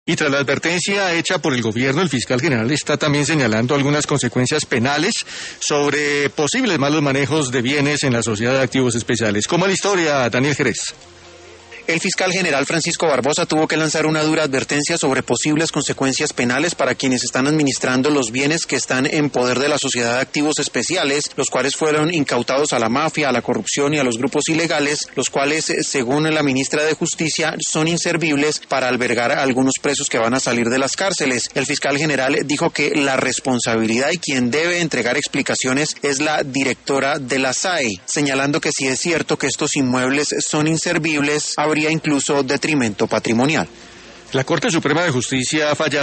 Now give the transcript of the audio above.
Y tras la advertencia hecha por el gobierno, el fiscal general está también señalando algunas consecuencias penales sobre posibles malos manejos de bienes en la sociedad de activos especiales. ¿Cómo es la historia, Daniel Jerez? El fiscal general Francisco Barbosa tuvo que lanzar una dura advertencia sobre posibles consecuencias penales para quienes están administrando los bienes que están en poder de la sociedad de activos especiales, los cuales fueron incautados a la mafia, a la corrupción y a los grupos ilegales, los cuales, según la ministra de Justicia, son inservibles para albergar a algunos presos que van a salir de las cárceles. El fiscal general dijo que la responsabilidad y quien debe entregar explicaciones es la directora de la SAE, señalando que si es cierto que estos inmuebles son inservibles, habría incluso detrimento patrimonial. La Corte Suprema de Justicia ha fallado